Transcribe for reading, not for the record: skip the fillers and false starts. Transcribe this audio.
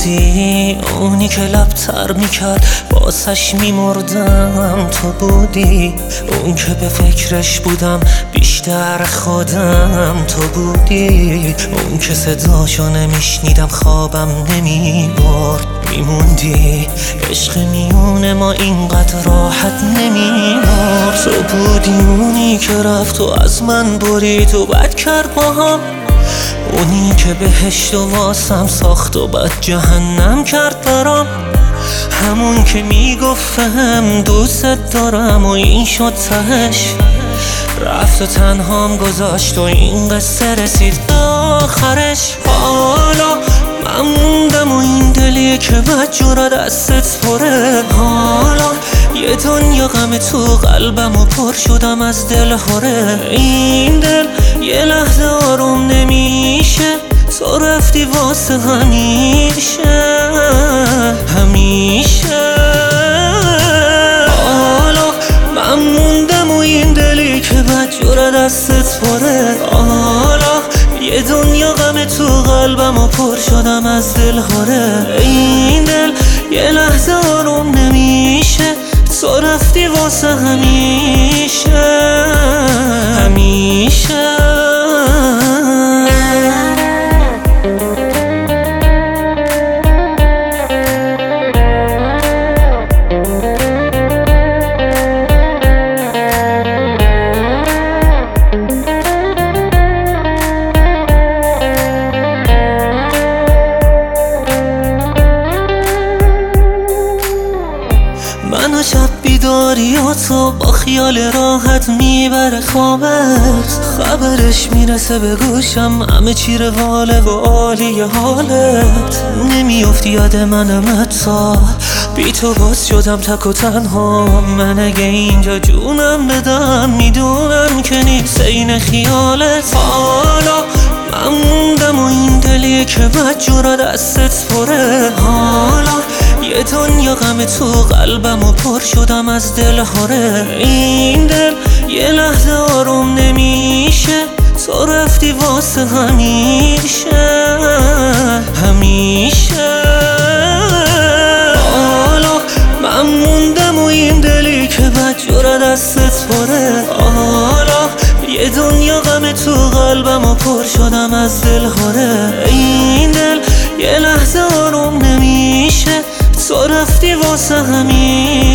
بودی، اونی که لبتر میکرد باسش میمردم تو بودی، اون که به فکرش بودم بیشتر خودم تو بودی، اون که صداشو نمیشنیدم خوابم نمیبرد میموندی، عشق میون ما اینقدر راحت نمیمرد. تو بودی اونی که رفت و از من برید و بد کرد با هم، اونی که بهشت و واسم ساخت و بد جهنم کرد برام، همون که میگفتم دوست دارم و این شد تهش، رفت و تنهام گذاشت و این قصه رسید به آخرش. حالا من موندم و این دلی که بدجورا دستت پره، حالا یه دنیا غم تو قلبم و پر شدم از دل هره. این دل یه لحظه آروم نمیشه، تو رفتی واسه همیشه همیشه. حالا من موندم و این دلی که بدجورا دستت پره، حالا یه دنیا غم تو قلبم و پر شدم از دل هره. این دل یه لحظه آروم نمیشه، تو رفتی واسه همیشه همیشه. منو شب بیداری و تو با خیال راحت میبره خوابت، خبرش میرسه به گوشم همه چی رواله و عالی حالت، نمیافتی یاد منم تا بی تو باز شدم تک و تنها. من اگه اینجا جونم بدم میدونم که نیست این خیالت. حالا من موندم و این دلی که بدجورا دستت پره، حالا یه دنیا غم تو قلبم و پر شدم از دل هره. این دل یه لحظه آروم نمیشه، تو رفتی واسه همیشه همیشه. حالا من موندم و این دلی که بدجورا دستت پره، حالا یه دنیا غم تو قلبم و پر شدم از دل هره. این دل یه لحظه آروم نمیشه، تو رفتی واسه همین